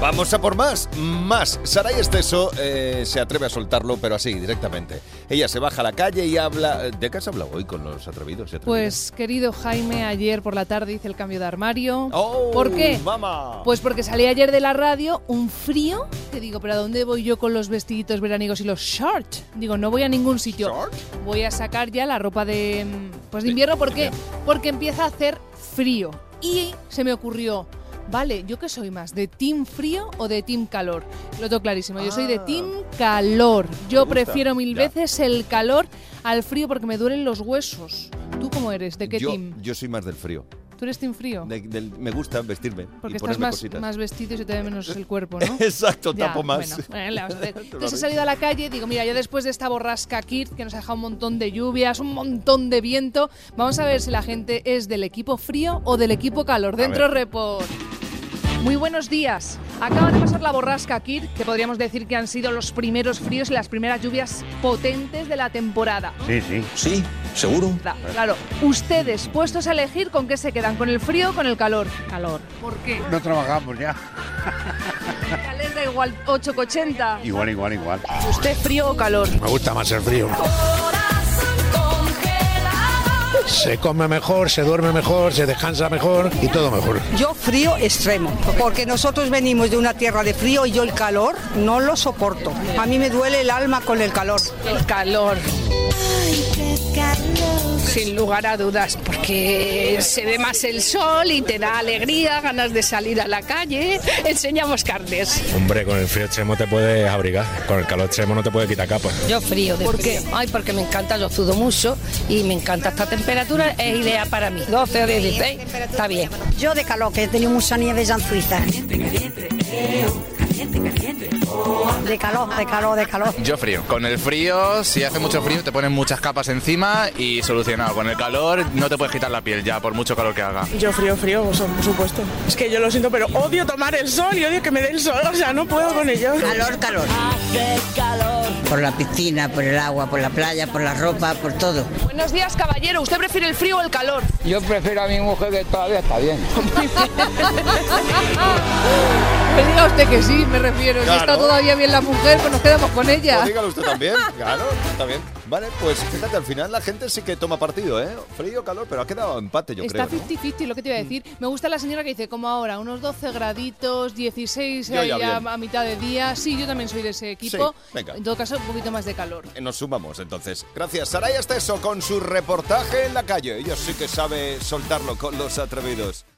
Vamos a por más. Saray Esteso se atreve a soltarlo, pero así, directamente. Ella se baja a la calle y habla... ¿De qué has hablado hoy con los atrevidos y atrevidas? Pues, querido Jaime, ayer por la tarde hice el cambio de armario. ¡Oh, ¿Por qué? Mama! Pues porque salí ayer de la radio, un frío, que digo, ¿pero a dónde voy yo con los vestiditos veraniegos y los shorts? Digo, no voy a ningún sitio. ¿Short? Voy a sacar ya la ropa de invierno. ¿Por qué? Porque empieza a hacer frío. Y se me ocurrió... Vale, ¿yo qué soy más? ¿De team frío o de team calor? Lo tengo clarísimo, yo soy de team calor. Yo prefiero mil veces el calor al frío porque me duelen los huesos. ¿Tú cómo eres? ¿De qué team? Yo soy más del frío. ¿Tú eres team frío? Me gusta vestirme porque y estás ponerme más vestido y se te ve menos el cuerpo, ¿no? Exacto, Ya, tapo más. Bueno, entonces he salido a la calle, digo, mira, ya después de esta borrasca Kit, que nos ha dejado un montón de lluvias, un montón de viento, vamos a ver si la gente es del equipo frío o del equipo calor. Dentro Report. Muy buenos días. Acaba de pasar la borrasca Kit, que podríamos decir que han sido los primeros fríos y las primeras lluvias potentes de la temporada. Sí, seguro. Claro, ustedes, puestos a elegir, ¿con qué se quedan? ¿Con el frío o con el calor? Calor. ¿Por qué? No trabajamos ya. ¿Les da igual 8 que 80? Igual. ¿Usted frío o calor? Me gusta más el frío. Se come mejor, se duerme mejor, se descansa mejor y todo mejor. Yo frío extremo, porque nosotros venimos de una tierra de frío y yo el calor no lo soporto. A mí me duele el alma con el calor. El calor. Sin lugar a dudas, porque se ve más el sol y te da alegría, ganas de salir a la calle, enseñamos carnes. Hombre, con el frío extremo te puedes abrigar, con el calor extremo no te puedes quitar capas. Yo frío. ¿Por qué? Ay, porque me encanta, yo sudo mucho y me encanta esta temperatura, es ideal para mí. 12 o 16, está bien. Yo de calor, que he tenido mucha nieve en Suiza. De calor. Yo frío. Con el frío, si hace mucho frío, te ponen muchas capas encima y solucionado. Con el calor no te puedes quitar la piel ya, por mucho calor que haga. Yo frío, por supuesto. Es que yo lo siento, pero odio tomar el sol y odio que me dé el sol. O sea, no puedo con ello. Calor. Por la piscina, por el agua, por la playa, por la ropa, por todo. Buenos días, caballero. ¿Usted prefiere el frío o el calor? Yo prefiero a mi mujer, que todavía está bien. Pues diga usted que sí, me refiero. Claro. Si está todavía bien la mujer, pues nos quedamos con ella. Pues dígalo usted también, claro, está bien. Vale, pues fíjate, al final la gente sí que toma partido, ¿eh? Frío, calor, pero ha quedado empate, yo Está creo. Está 50-50, lo que te iba a decir. Me gusta la señora que dice, como ahora, unos 12 graditos, 16 Yo ya ahí bien. a mitad de día. Sí, yo también soy de ese equipo. Sí, venga. En todo caso, un poquito más de calor. Nos sumamos, entonces. Gracias, Saray Esteso, con su reportaje en la calle. Ella sí que sabe soltarlo con los atrevidos.